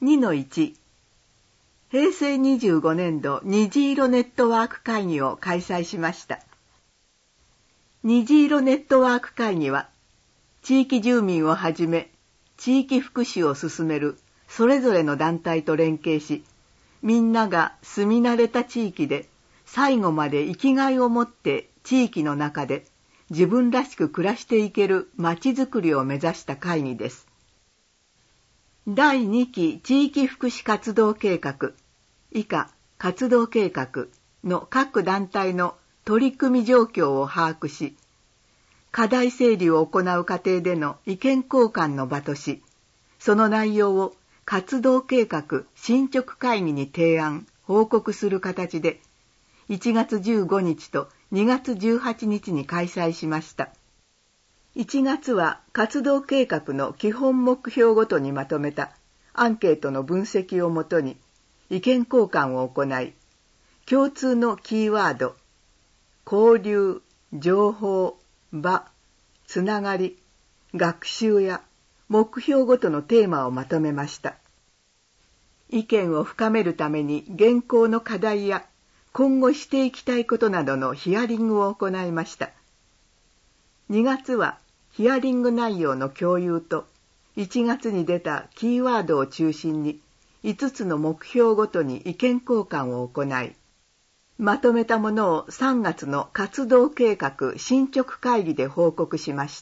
2-1 平成25年度虹色ネットワーク会議を開催しました。虹色ネットワーク会議は、地域住民をはじめ、地域福祉を進めるそれぞれの団体と連携し、みんなが住み慣れた地域で最後まで生きがいを持って地域の中で自分らしく暮らしていけるまちづくりを目指した会議です。第2期地域福祉活動計画、以下活動計画の各団体の取り組み状況を把握し、課題整理を行う過程での意見交換の場とし、その内容を活動計画進捗会議に提案、報告する形で、1月15日と2月18日に開催しました。1月は活動計画の基本目標ごとにまとめたアンケートの分析をもとに意見交換を行い、共通のキーワード、交流、情報、場、つながり、学習や目標ごとのテーマをまとめました。意見を深めるために現行の課題や今後していきたいことなどのヒアリングを行いました。2月はヒアリング内容の共有と1月に出たキーワードを中心に5つの目標ごとに意見交換を行い、まとめたものを3月の活動計画進捗会議で報告しました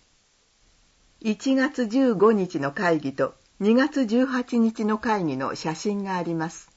。1月15日の会議と2月18日の会議の写真があります。